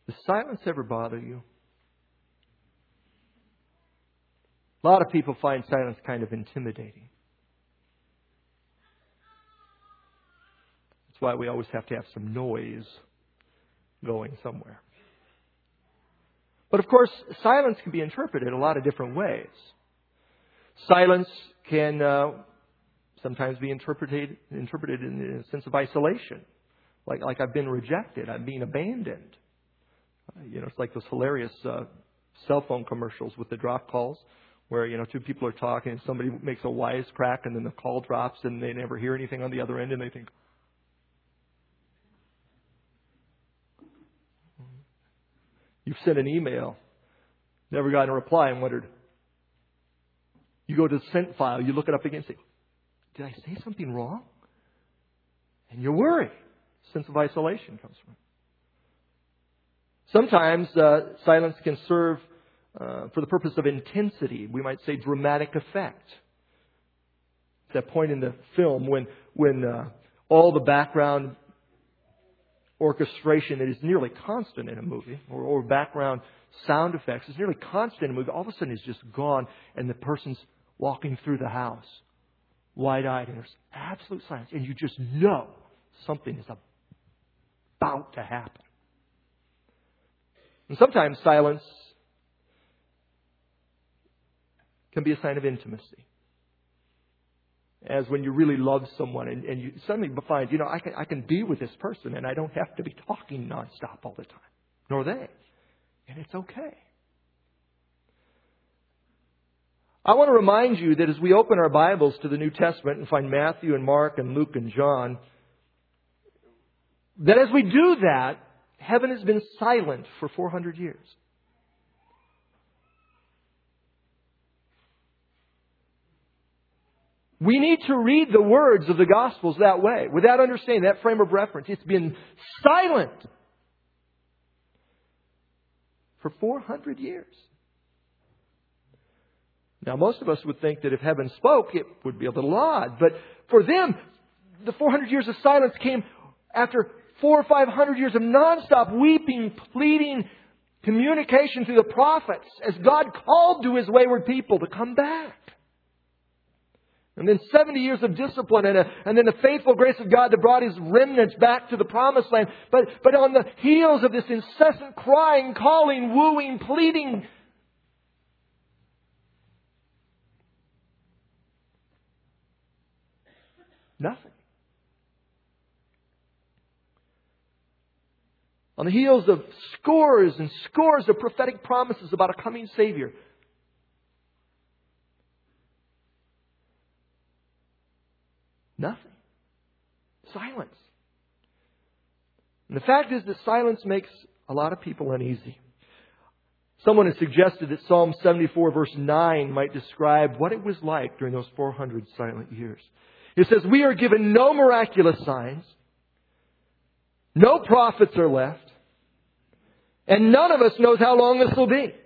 Does silence ever bother you? A lot of people find silence kind of intimidating. That's why we always have to have some noise going somewhere. But of course, silence can be interpreted a lot of different ways. Silence can sometimes be interpreted in a sense of isolation. Like I've been rejected, I'm being abandoned. It's like those hilarious cell phone commercials with the drop calls where, two people are talking and somebody makes a wisecrack and then the call drops and they never hear anything on the other end and they think, you've sent an email, never gotten a reply and wondered. You go to the sent file, you look it up again and say, did I say something wrong? And you worry. Sense of isolation comes from it. Sometimes silence can serve for the purpose of intensity. We might say dramatic effect. It's that point in the film when all the background orchestration that is nearly constant in a movie, or background sound effects is nearly constant in a movie, all of a sudden is just gone and the person's walking through the house, wide-eyed, and there's absolute silence. And you just know something is about to happen. And sometimes silence can be a sign of intimacy. As when you really love someone and you suddenly find, I can be with this person and I don't have to be talking nonstop all the time. Nor they. And it's okay. I want to remind you that as we open our Bibles to the New Testament and find Matthew and Mark and Luke and John, that as we do that, heaven has been silent for 400 years. We need to read the words of the Gospels that way, without understanding that frame of reference. It's been silent for 400 years. Now, most of us would think that if heaven spoke, it would be a little odd. But for them, the 400 years of silence came after 400 or 500 years of nonstop weeping, pleading, communication through the prophets as God called to His wayward people to come back. And then 70 years of discipline and then the faithful grace of God that brought His remnants back to the promised land. But on the heels of this incessant crying, calling, wooing, pleading, nothing. On the heels of scores and scores of prophetic promises about a coming Savior, nothing. Silence. And the fact is that silence makes a lot of people uneasy. Someone has suggested that Psalm 74 verse 9 might describe what it was like during those 400 silent years. It says, we are given no miraculous signs, no prophets are left, and none of us knows how long this will be.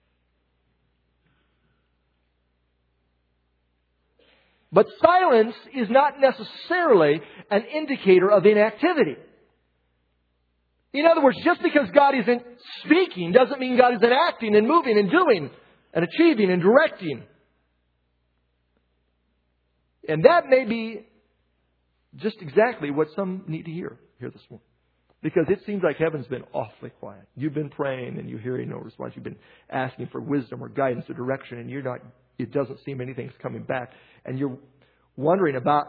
But silence is not necessarily an indicator of inactivity. In other words, just because God isn't speaking doesn't mean God isn't acting and moving and doing and achieving and directing. And that may be just exactly what some need to hear here this morning. Because it seems like heaven's been awfully quiet. You've been praying and you're hearing no response. You've been asking for wisdom or guidance or direction and it doesn't seem anything's coming back. And you're wondering about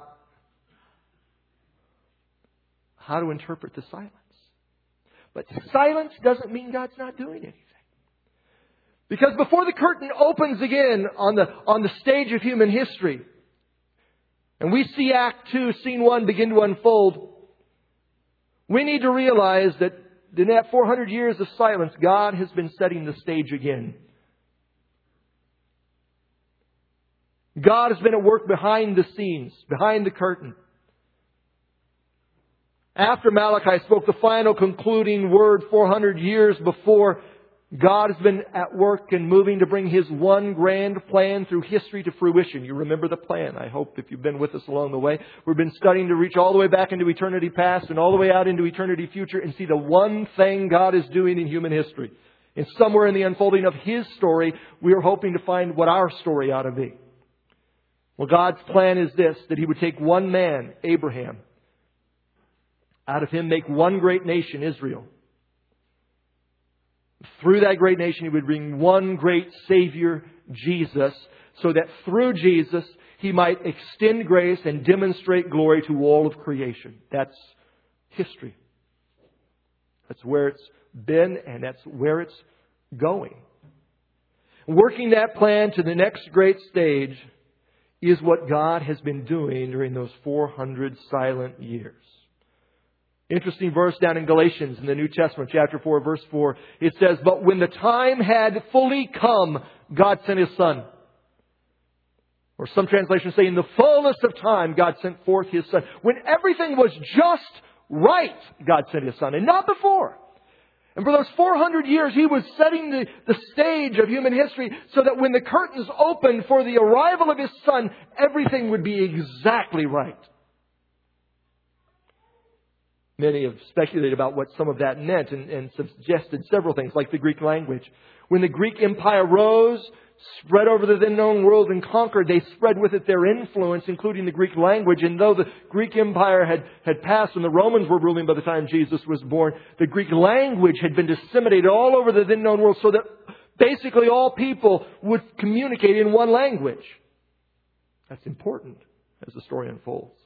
how to interpret the silence. But silence doesn't mean God's not doing anything. Because before the curtain opens again on the stage of human history, and we see Act 2, Scene 1 begin to unfold, we need to realize that in that 400 years of silence, God has been setting the stage again. God has been at work behind the scenes, behind the curtain. After Malachi spoke the final concluding word 400 years before God has been at work and moving to bring His one grand plan through history to fruition. You remember the plan, I hope, if you've been with us along the way. We've been studying to reach all the way back into eternity past and all the way out into eternity future and see the one thing God is doing in human history. And somewhere in the unfolding of His story, we are hoping to find what our story ought to be. Well, God's plan is this, that He would take one man, Abraham, out of him make one great nation, Israel. Through that great nation, He would bring one great Savior, Jesus, so that through Jesus, He might extend grace and demonstrate glory to all of creation. That's history. That's where it's been, and that's where it's going. Working that plan to the next great stage is what God has been doing during those 400 silent years. Interesting verse down in Galatians in the New Testament, chapter 4, verse 4. It says, "But when the time had fully come, God sent His Son." Or some translations say, in the fullness of time, God sent forth His Son. When everything was just right, God sent His Son, and not before. And for those 400 years, He was setting the stage of human history so that when the curtains opened for the arrival of His Son, everything would be exactly right. Many have speculated about what some of that meant and suggested several things, like the Greek language. When the Greek Empire rose, spread over the then known world and conquered, they spread with it their influence, including the Greek language. And though the Greek Empire had passed and the Romans were ruling by the time Jesus was born, the Greek language had been disseminated all over the then known world so that basically all people would communicate in one language. That's important as the story unfolds.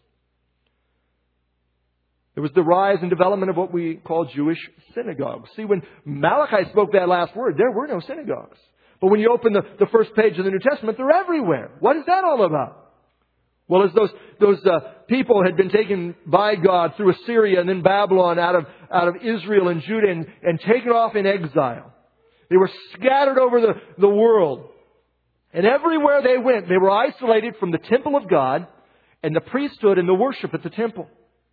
It was the rise and development of what we call Jewish synagogues. See, when Malachi spoke that last word, there were no synagogues. But when you open the first page of the New Testament, they're everywhere. What is that all about? Well, as those people had been taken by God through Assyria and then Babylon out of Israel and Judah and taken off in exile. They were scattered over the world. And everywhere they went, they were isolated from the temple of God and the priesthood and the worship at the temple.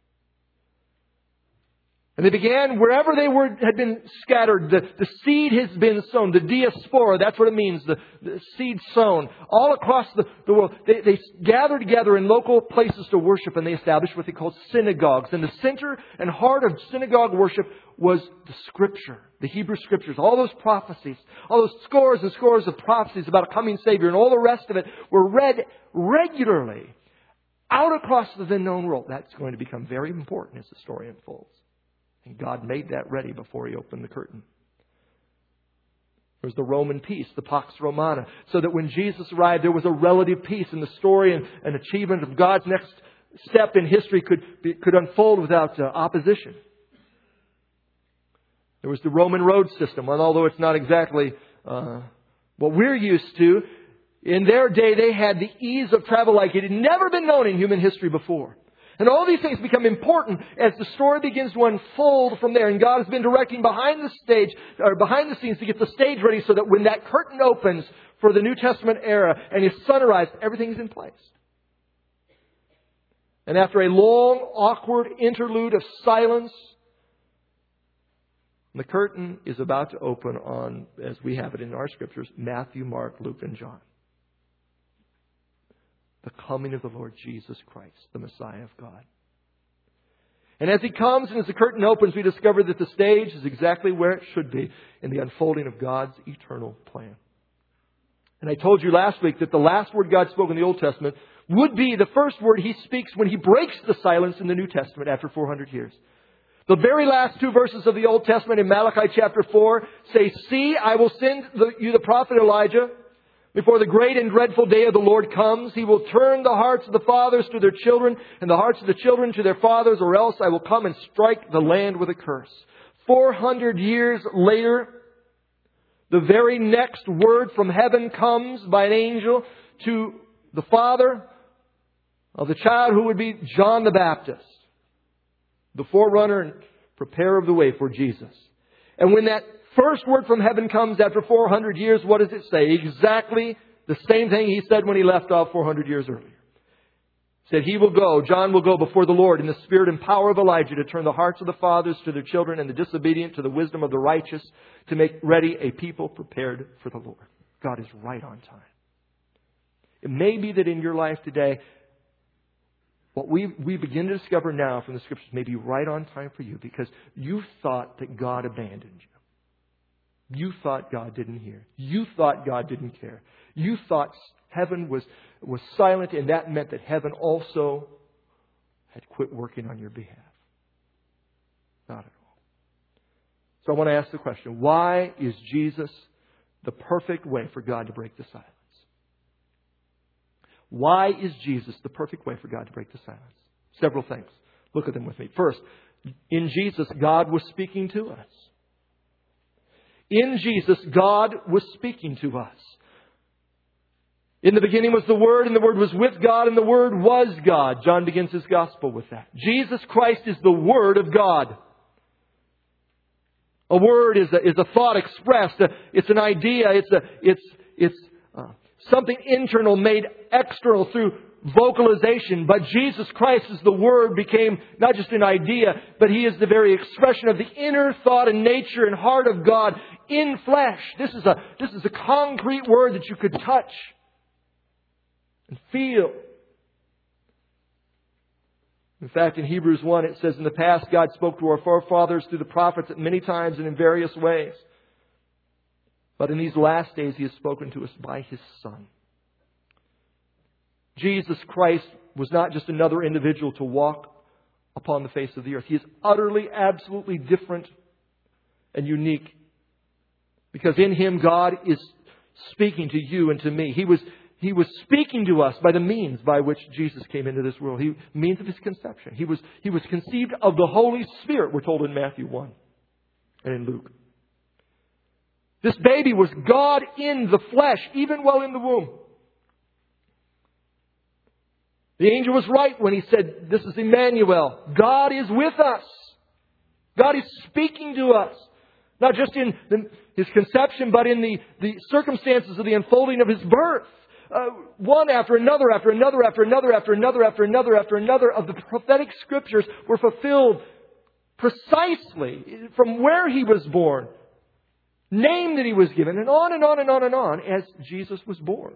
And they began, wherever they had been scattered, the seed has been sown, the diaspora, that's what it means, the seed sown, all across the world. They gathered together in local places to worship, and they established what they called synagogues. And the center and heart of synagogue worship was the Scripture, the Hebrew Scriptures, all those prophecies, all those scores and scores of prophecies about a coming Savior, and all the rest of it were read regularly out across the then known world. That's going to become very important as the story unfolds. And God made that ready before He opened the curtain. There was the Roman peace, the Pax Romana, so that when Jesus arrived, there was a relative peace, and the story and achievement of God's next step in history could unfold without opposition. There was the Roman road system, and although it's not exactly what we're used to, in their day they had the ease of travel like it had never been known in human history before. And all these things become important as the story begins to unfold from there. And God has been directing behind the scenes to get the stage ready so that when that curtain opens for the New Testament era and His Son arrives, everything's in place. And after a long, awkward interlude of silence, the curtain is about to open on, as we have it in our scriptures, Matthew, Mark, Luke, and John. The coming of the Lord Jesus Christ, the Messiah of God. And as He comes and as the curtain opens, we discover that the stage is exactly where it should be in the unfolding of God's eternal plan. And I told you last week that the last word God spoke in the Old Testament would be the first word He speaks when He breaks the silence in the New Testament after 400 years. The very last two verses of the Old Testament in Malachi chapter 4 say, "See, I will send you the prophet Elijah. Before the great and dreadful day of the Lord comes, He will turn the hearts of the fathers to their children and the hearts of the children to their fathers, or else I will come and strike the land with a curse." 400 years later, the very next word from heaven comes by an angel to the father of the child who would be John the Baptist, the forerunner and preparer of the way for Jesus. And when that first word from heaven comes after 400 years, what does it say? Exactly the same thing He said when He left off 400 years earlier. said He will go, John will go before the Lord in the spirit and power of Elijah to turn the hearts of the fathers to their children and the disobedient to the wisdom of the righteous, to make ready a people prepared for the Lord. God is right on time. It may be that in your life today, what we begin to discover now from the Scriptures may be right on time for you, because you thought that God abandoned you. You thought God didn't hear. You thought God didn't care. You thought heaven was silent, and that meant that heaven also had quit working on your behalf. Not at all. So I want to ask the question, why is Jesus the perfect way for God to break the silence? Why is Jesus the perfect way for God to break the silence? Several things. Look at them with me. First, in Jesus, God was speaking to us. In Jesus, God was speaking to us. In the beginning was the Word, and the Word was with God, and the Word was God. John begins his Gospel with that. Jesus Christ is the Word of God. A word is a thought expressed. It's an idea. It's something internal made external through vocalization. But Jesus Christ as the Word became not just an idea, but He is the very expression of the inner thought and nature and heart of God in flesh. This is a concrete Word that you could touch and feel. In fact, in Hebrews 1 it says, in the past God spoke to our forefathers through the prophets at many times and in various ways. But in these last days He has spoken to us by His Son. Jesus Christ was not just another individual to walk upon the face of the earth. He is utterly, absolutely different and unique. Because in Him God is speaking to you and to me. He was speaking to us by the means by which Jesus came into this world. Means of His conception. He was conceived of the Holy Spirit, we're told in Matthew 1 and in Luke. This baby was God in the flesh, even while in the womb. The angel was right when he said, this is Emmanuel. God is with us. God is speaking to us. Not just in His conception, but in the circumstances of the unfolding of His birth. One after another, after another, after another, after another, after another, after another of the prophetic Scriptures were fulfilled precisely from where He was born, name that He was given, and on and on and on and on as Jesus was born.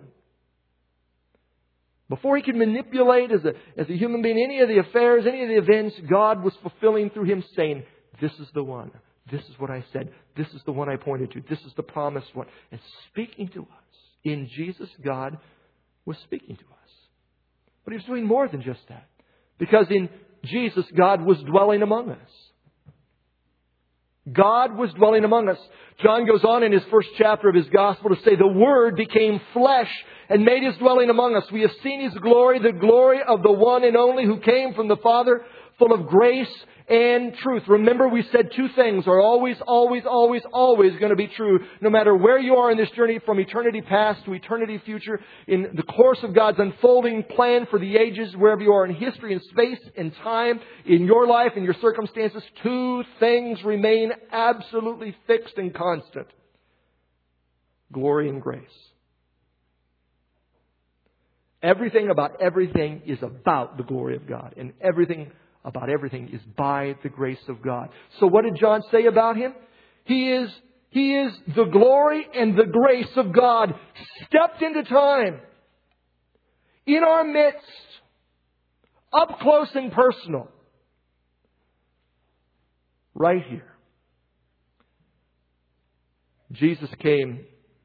Before He could manipulate as a human being any of the affairs, any of the events, God was fulfilling through Him, saying, this is the one. This is what I said. This is the one I pointed to. This is the promised one. And speaking to us. In Jesus, God was speaking to us. But He was doing more than just that. Because in Jesus, God was dwelling among us. God was dwelling among us. John goes on in his first chapter of his Gospel to say, the Word became flesh and made His dwelling among us. We have seen His glory, the glory of the one and only who came from the Father, full of grace and truth. Remember, we said two things are always, always, always, always going to be true. No matter where you are in this journey from eternity past to eternity future, in the course of God's unfolding plan for the ages, wherever you are in history and space and time, in your life and your circumstances, two things remain absolutely fixed and constant. Glory and grace. Everything about everything is about the glory of God. And everything about everything is by the grace of God. So what did John say about Him? He is the glory and the grace of God stepped into time. In our midst. Up close and personal. Right here. Jesus came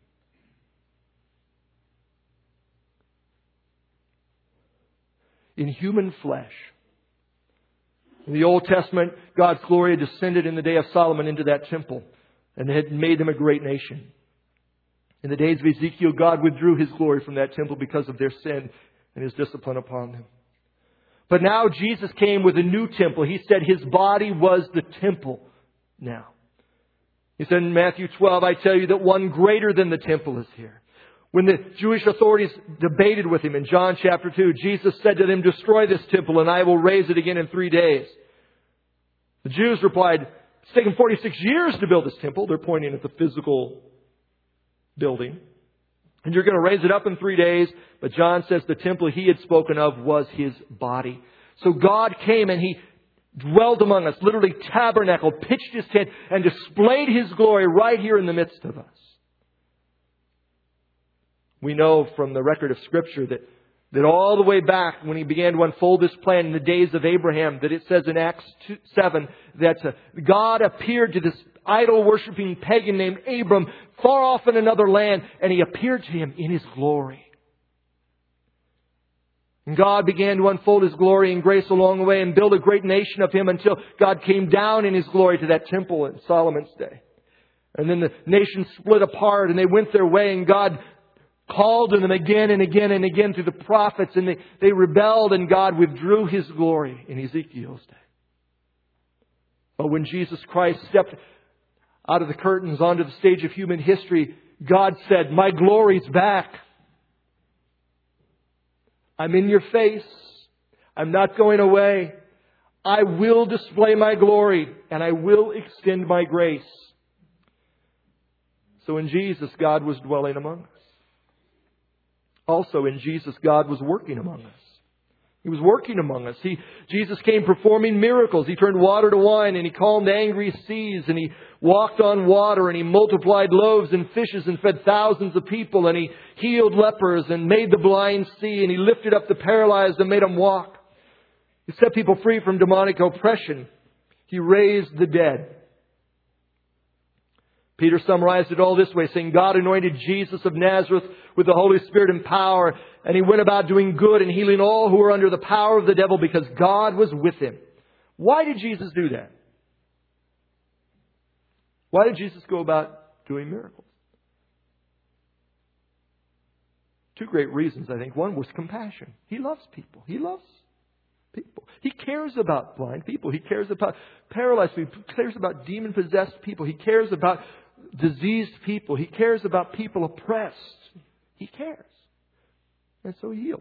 in human flesh. In the Old Testament, God's glory had descended in the day of Solomon into that temple and had made them a great nation. In the days of Ezekiel, God withdrew His glory from that temple because of their sin and His discipline upon them. But now Jesus came with a new temple. He said His body was the temple now. He said in Matthew 12, I tell you that one greater than the temple is here. When the Jewish authorities debated with Him in John chapter 2, Jesus said to them, destroy this temple and I will raise it again in 3 days. The Jews replied, it's taken 46 years to build this temple. They're pointing at the physical building. And you're going to raise it up in 3 days. But John says the temple he had spoken of was His body. So God came and He dwelled among us, literally tabernacled, pitched His tent, and displayed His glory right here in the midst of us. We know from the record of Scripture that all the way back when He began to unfold this plan in the days of Abraham, that it says in Acts 7 that God appeared to this idol-worshipping pagan named Abram far off in another land, and He appeared to him in His glory. And God began to unfold His glory and grace along the way and build a great nation of Him until God came down in His glory to that temple in Solomon's day. And then the nation split apart and they went their way, and God called to them again and again and again through the prophets, and they rebelled, and God withdrew His glory in Ezekiel's day. But when Jesus Christ stepped out of the curtains onto the stage of human history, God said, "My glory's back. I'm in your face. I'm not going away. I will display my glory, and I will extend my grace." So in Jesus, God was dwelling among us. Also in Jesus, God was working among us. He was working among us. Jesus came performing miracles. He turned water to wine, and He calmed angry seas, and He walked on water, and He multiplied loaves and fishes and fed thousands of people, and He healed lepers and made the blind see, and He lifted up the paralyzed and made them walk. He set people free from demonic oppression. He raised the dead. Peter summarized it all this way, saying, God anointed Jesus of Nazareth with the Holy Spirit and power, and He went about doing good and healing all who were under the power of the devil, because God was with Him. Why did Jesus do that? Why did Jesus go about doing miracles? Two great reasons, I think. One was compassion. He loves people. He loves people. He cares about blind people. He cares about paralyzed people. He cares about demon-possessed people. He cares about diseased people. He cares about people oppressed. He cares. And so He healed.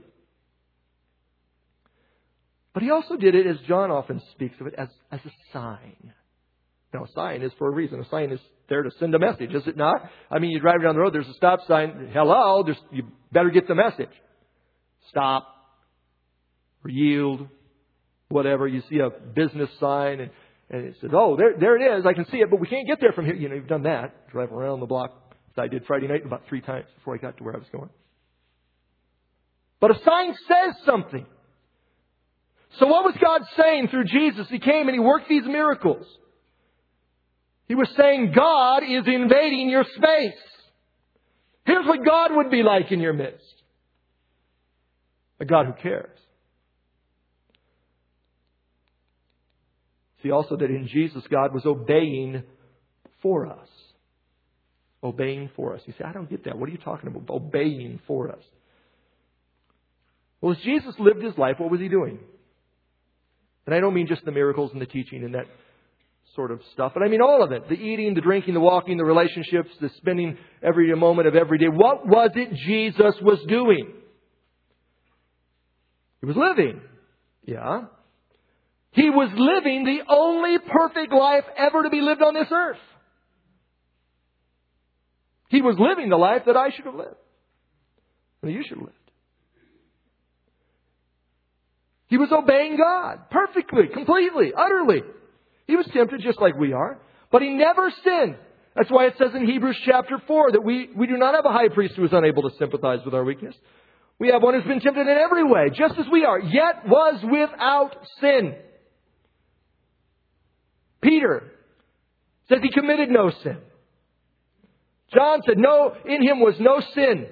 But He also did it, as John often speaks of it, as a sign. Now, a sign is for a reason. A sign is there to send a message, is it not? I mean, you drive down the road, there's a stop sign. Hello, you better get the message. Stop. Or yield. Whatever. You see a business sign and it says, oh, there it is. I can see it, but we can't get there from here. You know, you've done that. Drive around the block. As I did Friday night about 3 times before I got to where I was going. But a sign says something. So what was God saying through Jesus? He came and He worked these miracles. He was saying, God is invading your space. Here's what God would be like in your midst. A God who cares. See also that in Jesus, God was obeying for us. Obeying for us. You say, I don't get that. What are you talking about? Obeying for us. Well, as Jesus lived His life, what was He doing? And I don't mean just the miracles and the teaching and that sort of stuff, but I mean all of it. The eating, the drinking, the walking, the relationships, the spending every moment of every day. What was it Jesus was doing? He was living. Yeah. He was living the only perfect life ever to be lived on this earth. He was living the life that I should have lived. And you should have lived. He was obeying God perfectly, completely, utterly. He was tempted just like we are, but He never sinned. That's why it says in Hebrews chapter 4 that we do not have a high priest who is unable to sympathize with our weakness. We have one who's been tempted in every way, just as we are, yet was without sin. Peter says he committed no sin. John said, no, in Him was no sin.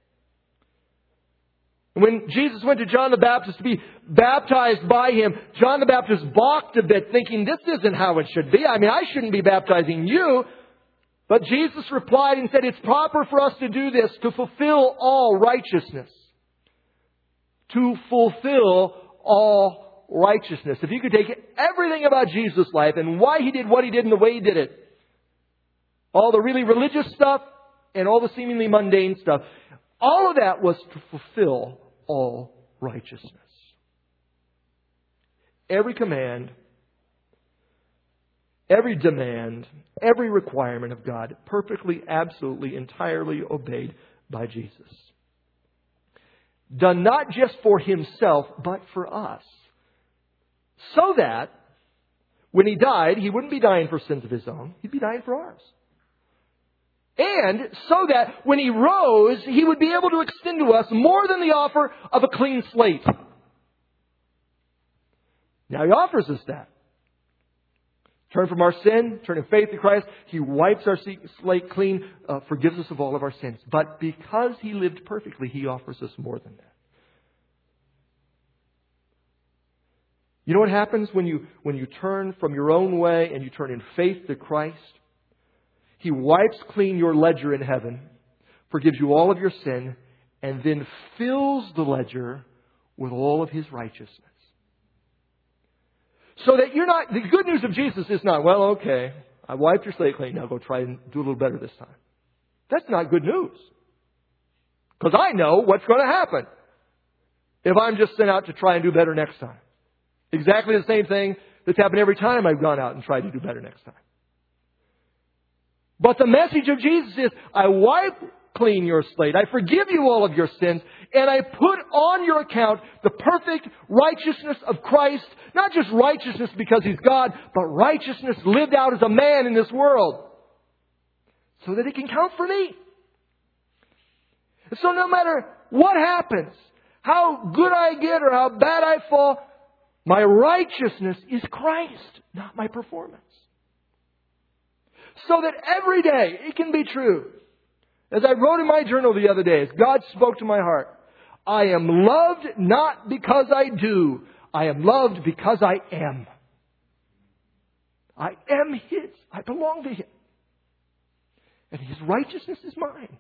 And when Jesus went to John the Baptist to be baptized by Him, John the Baptist balked a bit, thinking, this isn't how it should be. I mean, I shouldn't be baptizing you. But Jesus replied and said, it's proper for us to do this to fulfill all righteousness. To fulfill all righteousness. If you could take everything about Jesus' life and why He did what He did and the way He did it, all the really religious stuff and all the seemingly mundane stuff, all of that was to fulfill all righteousness. Every command, every demand, every requirement of God, perfectly, absolutely, entirely obeyed by Jesus. Done not just for Himself, but for us. So that when He died, He wouldn't be dying for sins of His own. He'd be dying for ours. And so that when He rose, He would be able to extend to us more than the offer of a clean slate. Now He offers us that. Turn from our sin, turn in faith to Christ. He wipes our slate clean, forgives us of all of our sins. But because He lived perfectly, He offers us more than that. You know what happens when you turn from your own way and you turn in faith to Christ? He wipes clean your ledger in heaven, forgives you all of your sin, and then fills the ledger with all of His righteousness. So that you're not, the good news of Jesus is not, well, okay, I wiped your slate clean, now go try and do a little better this time. That's not good news. Because I know what's going to happen if I'm just sent out to try and do better next time. Exactly the same thing that's happened every time I've gone out and tried to do better next time. But the message of Jesus is, I wipe clean your slate. I forgive you all of your sins. And I put on your account the perfect righteousness of Christ. Not just righteousness because He's God, but righteousness lived out as a man in this world. So that it can count for me. So no matter what happens, how good I get or how bad I fall, my righteousness is Christ, not my performance. So that every day it can be true. As I wrote in my journal the other day, as God spoke to my heart, I am loved not because I do. I am loved because I am. I am His. I belong to Him. And His righteousness is mine.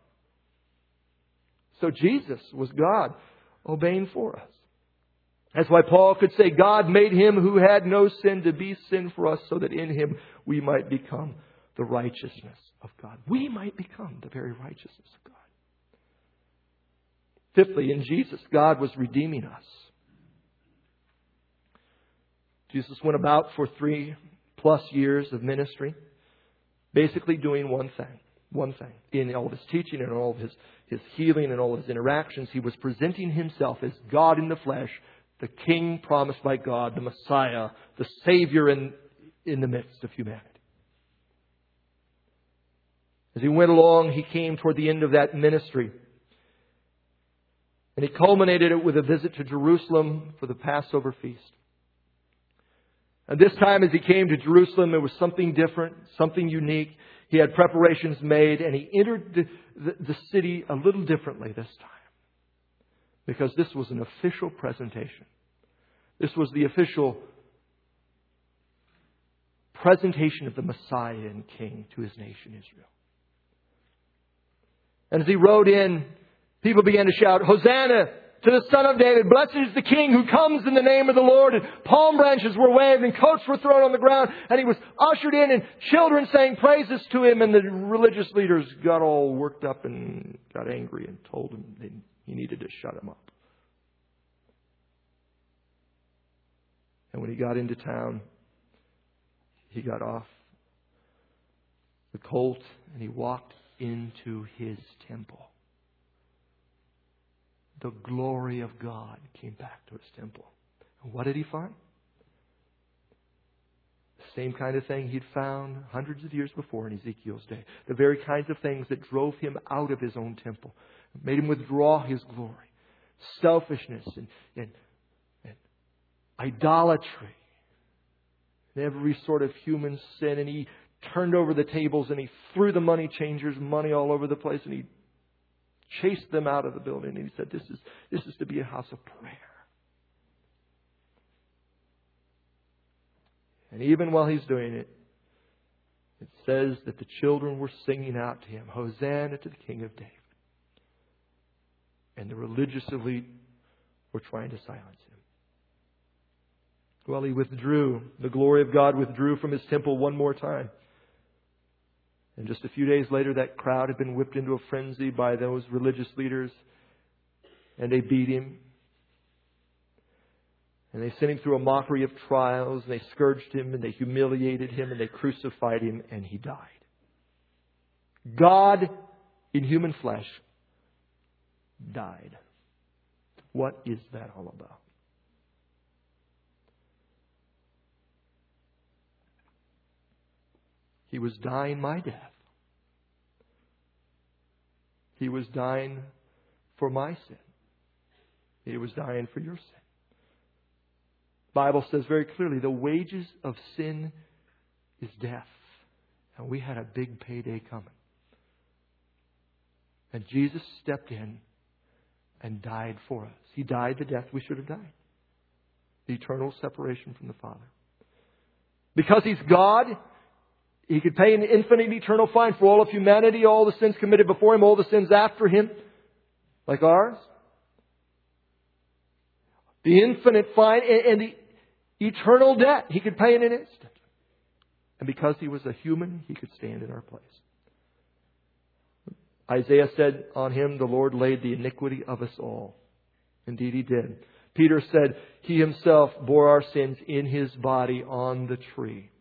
So Jesus was God obeying for us. That's why Paul could say, God made Him who had no sin to be sin for us so that in Him we might become the righteousness of God. We might become the very righteousness of God. Fifthly, in Jesus, God was redeeming us. Jesus went about for 3+ years of ministry, basically doing one thing. One thing. In all of His teaching and all of His healing and all of His interactions, He was presenting Himself as God in the flesh, the King promised by God, the Messiah, the Savior in the midst of humanity. As He went along, He came toward the end of that ministry. And He culminated it with a visit to Jerusalem for the Passover feast. And this time as He came to Jerusalem, there was something different, something unique. He had preparations made and He entered the city a little differently this time. Because this was an official presentation. This was the official presentation of the Messiah and King to His nation Israel. And as He rode in, people began to shout, Hosanna to the Son of David. Blessed is the King who comes in the name of the Lord. And palm branches were waved and coats were thrown on the ground. And He was ushered in and children sang praises to Him. And the religious leaders got all worked up and got angry and told Him he needed to shut Him up. And when He got into town, He got off the colt and He walked into His temple. The glory of God came back to His temple. And what did He find? The same kind of thing He'd found hundreds of years before in Ezekiel's day. The very kinds of things that drove Him out of His own temple. Made Him withdraw His glory. Selfishness and idolatry. And every sort of human sin. And He turned over the tables and He threw the money changers' money all over the place. And He chased them out of the building. And He said, this is to be a house of prayer. And even while He's doing it, it says that the children were singing out to Him, Hosanna to the King of David. And the religious elite were trying to silence Him. Well, He withdrew. The glory of God withdrew from His temple one more time. And just a few days later, that crowd had been whipped into a frenzy by those religious leaders. And they beat Him. And they sent Him through a mockery of trials. And they scourged Him. And they humiliated Him. And they crucified Him. And He died. God in human flesh died. What is that all about? He was dying my death. He was dying for my sin. He was dying for your sin. The Bible says very clearly, the wages of sin is death. And we had a big payday coming. And Jesus stepped in and died for us. He died the death we should have died. The eternal separation from the Father. Because He's God, He could pay an infinite eternal fine for all of humanity, all the sins committed before Him, all the sins after Him, like ours. The infinite fine and the eternal debt He could pay in an instant. And because He was a human, He could stand in our place. Isaiah said on Him, the Lord laid the iniquity of us all. Indeed He did. Peter said, He Himself bore our sins in His body on the tree.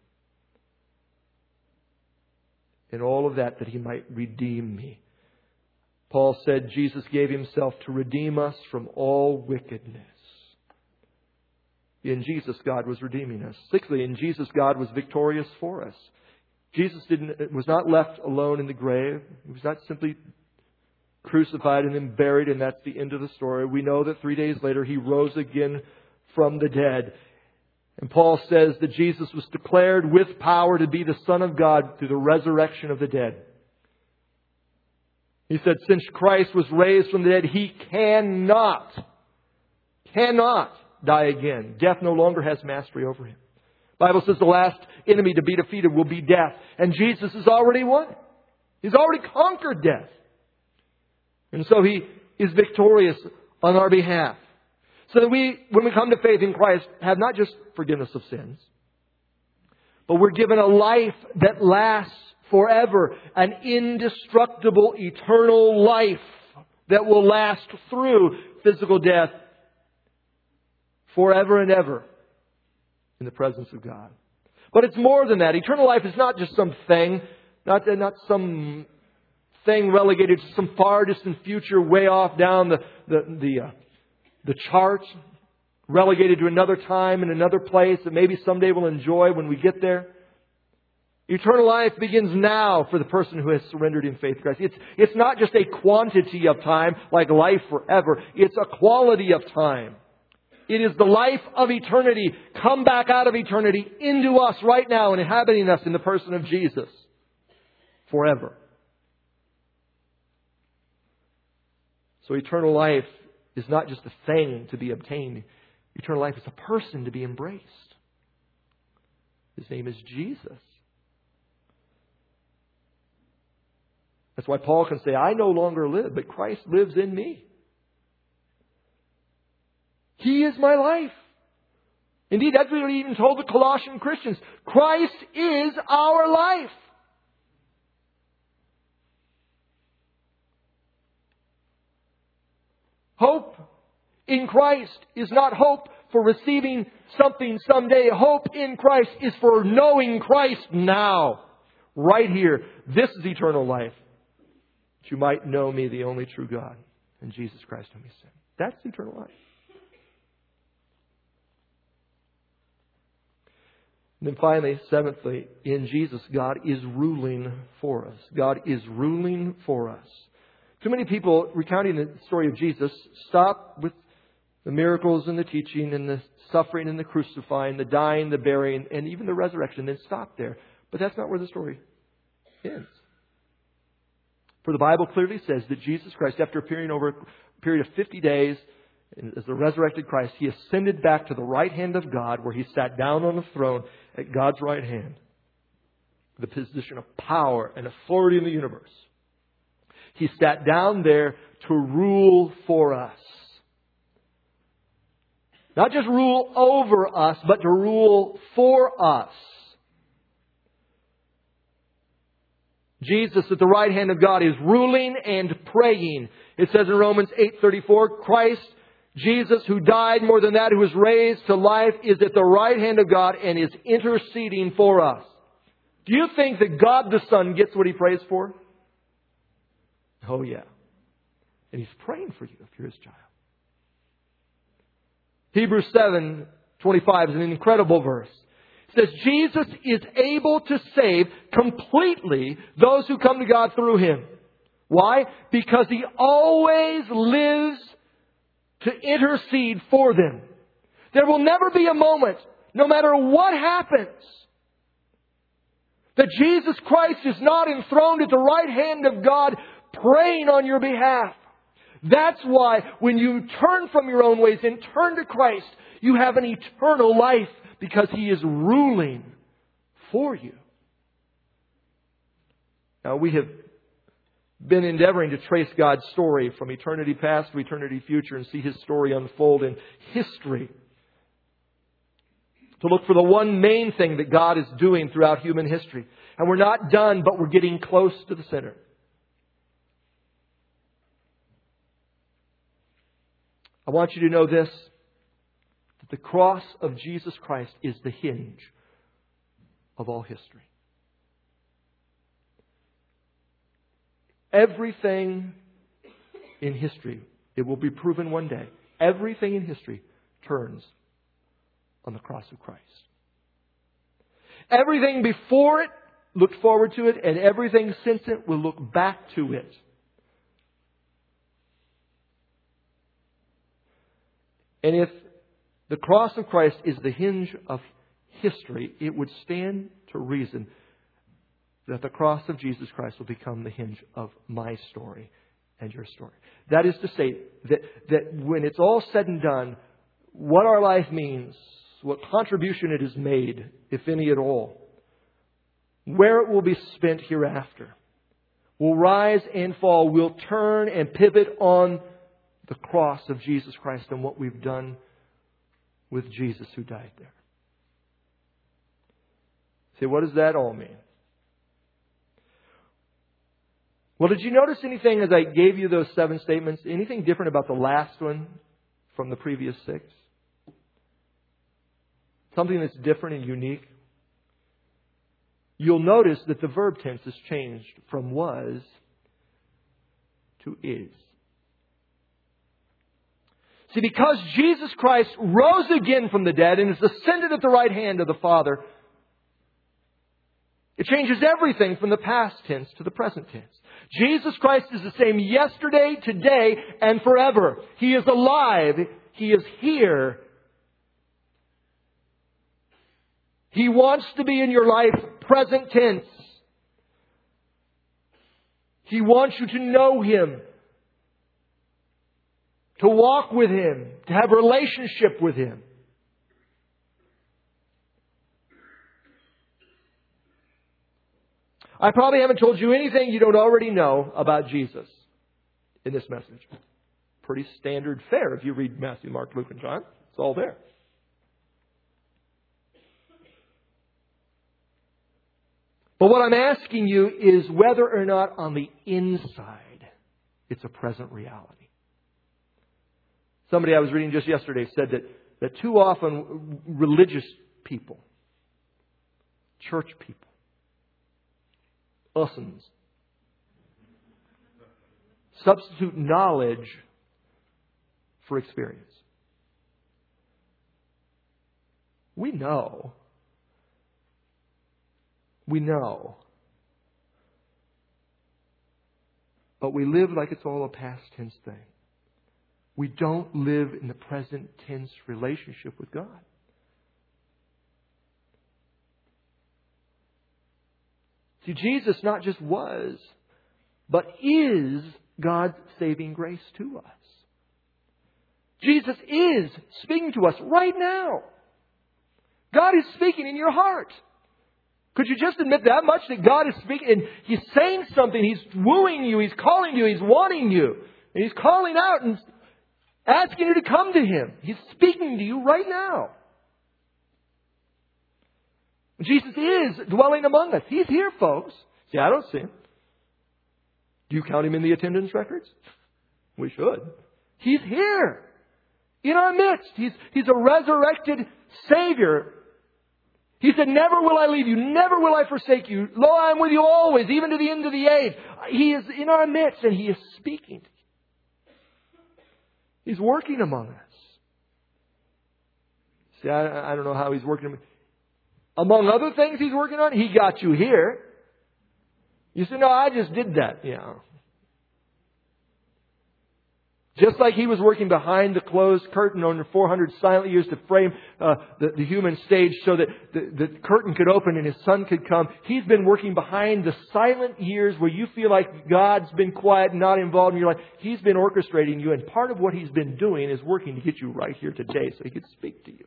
And all of that He might redeem me. Paul said Jesus gave Himself to redeem us from all wickedness. In Jesus, God was redeeming us. Sixthly, in Jesus, God was victorious for us. Jesus was not left alone in the grave. He was not simply crucified and then buried, and that's the end of the story. We know that 3 days later He rose again from the dead. And Paul says that Jesus was declared with power to be the Son of God through the resurrection of the dead. He said, since Christ was raised from the dead, He cannot die again. Death no longer has mastery over Him. The Bible says the last enemy to be defeated will be death. And Jesus has already won. He's already conquered death. And so He is victorious on our behalf. So that we, when we come to faith in Christ, have not just forgiveness of sins, but we're given a life that lasts forever. An indestructible, eternal life that will last through physical death forever and ever in the presence of God. But it's more than that. Eternal life is not just some thing, not some thing relegated to some far distant future way off down the chart, relegated to another time and another place that maybe someday we'll enjoy when we get there. Eternal life begins now for the person who has surrendered in faith to Christ. It's not just a quantity of time like life forever. It's a quality of time. It is the life of eternity come back out of eternity into us right now and inhabiting us in the person of Jesus forever. So eternal life is not just a thing to be obtained. Eternal life is a person to be embraced. His name is Jesus. That's why Paul can say, I no longer live, but Christ lives in me. He is my life. Indeed, that's what he even told the Colossian Christians. Christ is our life. Hope in Christ is not hope for receiving something someday. Hope in Christ is for knowing Christ now. Right here. This is eternal life. That you might know me, the only true God, and Jesus Christ whom He sent. That's eternal life. And then finally, seventhly, in Jesus, God is ruling for us. God is ruling for us. Too many people recounting the story of Jesus stop with the miracles and the teaching and the suffering and the crucifying, the dying, the burying, and even the resurrection, then stop there. But that's not where the story ends. For the Bible clearly says that Jesus Christ, after appearing over a period of 50 days as the resurrected Christ, He ascended back to the right hand of God, where He sat down on the throne at God's right hand, the position of power and authority in the universe. He sat down there to rule for us. Not just rule over us, but to rule for us. Jesus at the right hand of God is ruling and praying. It says in Romans 8:34, Christ, Jesus, who died, more than that, who was raised to life, is at the right hand of God and is interceding for us. Do you think that God the Son gets what He prays for? Oh yeah. And He's praying for you if you're His child. Hebrews 7:25 is an incredible verse. It says, Jesus is able to save completely those who come to God through Him. Why? Because He always lives to intercede for them. There will never be a moment, no matter what happens, that Jesus Christ is not enthroned at the right hand of God praying on your behalf. That's why when you turn from your own ways and turn to Christ, you have an eternal life because He is ruling for you. Now, we have been endeavoring to trace God's story from eternity past to eternity future and see His story unfold in history. To look for the one main thing that God is doing throughout human history. And we're not done, but we're getting close to the center. I want you to know this, that the cross of Jesus Christ is the hinge of all history. Everything in history, it will be proven one day, everything in history turns on the cross of Christ. Everything before it looked forward to it, and everything since it will look back to it. And if the cross of Christ is the hinge of history, it would stand to reason that the cross of Jesus Christ will become the hinge of my story and your story. That is to say, that when it's all said and done, what our life means, what contribution it has made, if any at all, where it will be spent hereafter, will rise and fall, will turn and pivot on the cross of Jesus Christ and what we've done with Jesus who died there. Say, what does that all mean? Well, did you notice anything as I gave you those 7 statements? Anything different about the last one from the previous 6? Something that's different and unique? You'll notice that the verb tense has changed from was to is. See, because Jesus Christ rose again from the dead and is ascended at the right hand of the Father, it changes everything from the past tense to the present tense. Jesus Christ is the same yesterday, today, and forever. He is alive. He is here. He wants to be in your life present tense. He wants you to know Him, to walk with Him, to have a relationship with Him. I probably haven't told you anything you don't already know about Jesus in this message. Pretty standard fare if you read Matthew, Mark, Luke, and John. It's all there. But what I'm asking you is whether or not on the inside it's a present reality. Somebody I was reading just yesterday said that too often religious people, church people, us'ns, substitute knowledge for experience. We know. But we live like it's all a past tense thing. We don't live in the present tense relationship with God. See, Jesus not just was, but is God's saving grace to us. Jesus is speaking to us right now. God is speaking in your heart. Could you just admit that much, that God is speaking and He's saying something, He's wooing you, He's calling you, He's wanting you. And He's calling out and asking you to come to Him. He's speaking to you right now. Jesus is dwelling among us. He's here, folks. See, I don't see Him. Do you count Him in the attendance records? We should. He's here. In our midst. He's a resurrected Savior. He said, never will I leave you. Never will I forsake you. Lo, I am with you always, even to the end of the age. He is in our midst and He is speaking to you. He's working among us. See, I don't know how He's working. Among other things He's working on, He got you here. You say, no, I just did that. Yeah. Just like He was working behind the closed curtain on the 400 silent years to frame the human stage so that the curtain could open and His Son could come. He's been working behind the silent years where you feel like God's been quiet and not involved in your life. He's been orchestrating you, and part of what He's been doing is working to get you right here today so He could speak to you.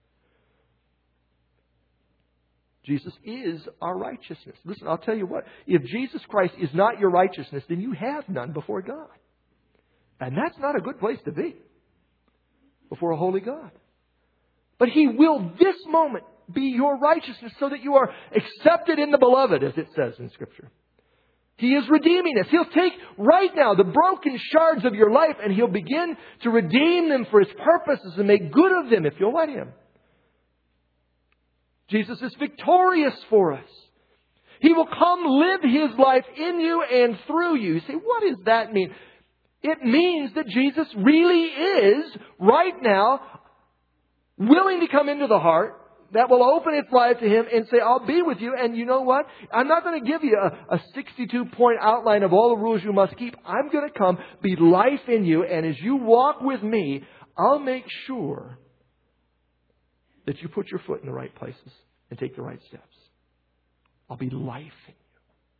Jesus is our righteousness. Listen, I'll tell you what. If Jesus Christ is not your righteousness, then you have none before God. And that's not a good place to be before a holy God. But He will this moment be your righteousness so that you are accepted in the beloved, as it says in Scripture. He is redeeming us. He'll take right now the broken shards of your life and He'll begin to redeem them for His purposes and make good of them if you'll let Him. Jesus is victorious for us. He will come live His life in you and through you. You say, what does that mean? It means that Jesus really is, right now, willing to come into the heart that will open its life to Him and say, I'll be with you. And you know what? I'm not going to give you a 62-point outline of all the rules you must keep. I'm going to come, be life in you. And as you walk with me, I'll make sure that you put your foot in the right places and take the right steps. I'll be life in you.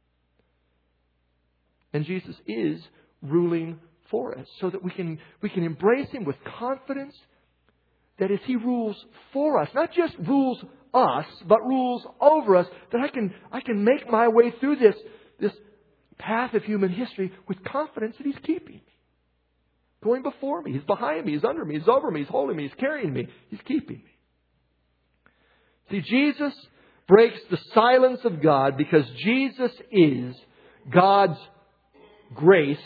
And Jesus is ruling for us so that we can embrace Him with confidence that as He rules for us, not just rules us, but rules over us, that I can make my way through this path of human history with confidence that He's keeping me. Going before me. He's behind me. He's under me. He's over me. He's holding me. He's carrying me. He's keeping me. See, Jesus breaks the silence of God because Jesus is God's grace.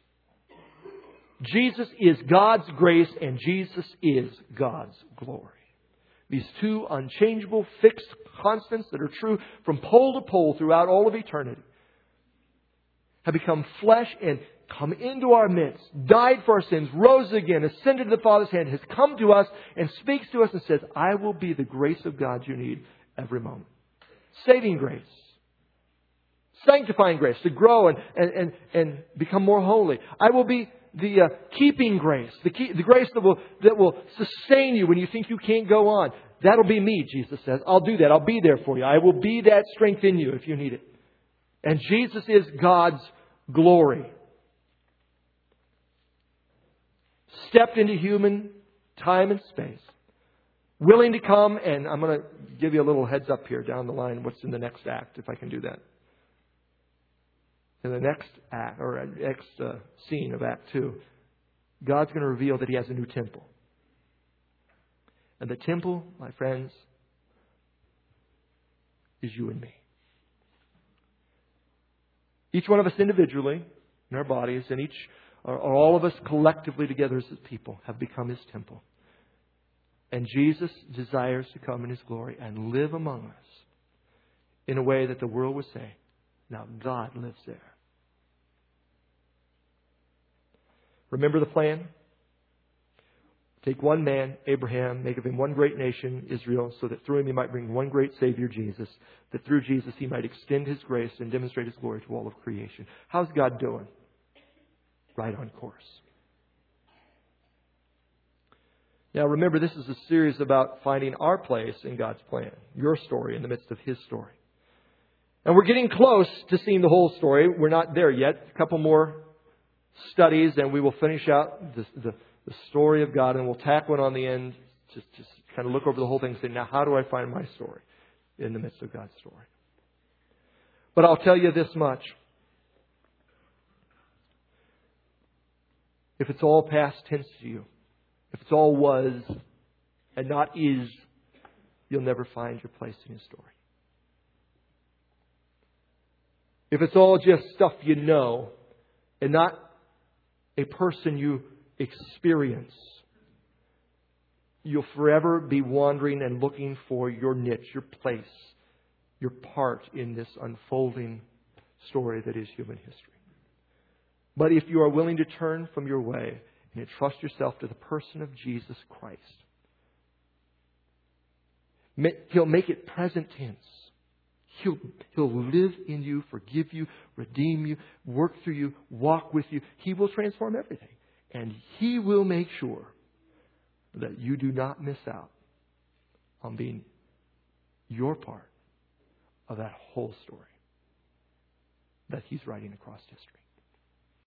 Jesus is God's grace and Jesus is God's glory. These two unchangeable, fixed constants that are true from pole to pole throughout all of eternity have become flesh and come into our midst, died for our sins, rose again, ascended to the Father's hand, has come to us and speaks to us and says, I will be the grace of God you need every moment. Saving grace. Sanctifying grace to grow and become more holy. I will be the keeping grace. The grace that will sustain you when you think you can't go on. That'll be me, Jesus says. I'll do that. I'll be there for you. I will be that strength in you if you need it. And Jesus is God's glory. Stepped into human time and space. Willing to come, and I'm going to give you a little heads up here down the line what's in the next act, if I can do that. In the next act, or next scene of Act 2, God's going to reveal that He has a new temple. And the temple, my friends, is you and me. Each one of us individually, in our bodies, and all of us collectively together as His people have become His temple. And Jesus desires to come in His glory and live among us in a way that the world would say, now God lives there. Remember the plan? Take one man, Abraham, make of him one great nation, Israel, so that through him He might bring one great Savior, Jesus, that through Jesus He might extend His grace and demonstrate His glory to all of creation. How's God doing? Right on course. Now remember, this is a series about finding our place in God's plan. Your story in the midst of His story. And we're getting close to seeing the whole story. We're not there yet. A couple more studies and we will finish out the story of God, and we'll tack one on the end. Just kind of look over the whole thing and say, now how do I find my story in the midst of God's story? But I'll tell you this much. If it's all past tense to you, if it's all was and not is, you'll never find your place in His story. If it's all just stuff you know and not a person you experience, you'll forever be wandering and looking for your niche, your place, your part in this unfolding story that is human history. But if you are willing to turn from your way and entrust yourself to the person of Jesus Christ. He'll make it present tense. He'll live in you, forgive you, redeem you, work through you, walk with you. He will transform everything. And He will make sure that you do not miss out on being your part of that whole story that He's writing across history.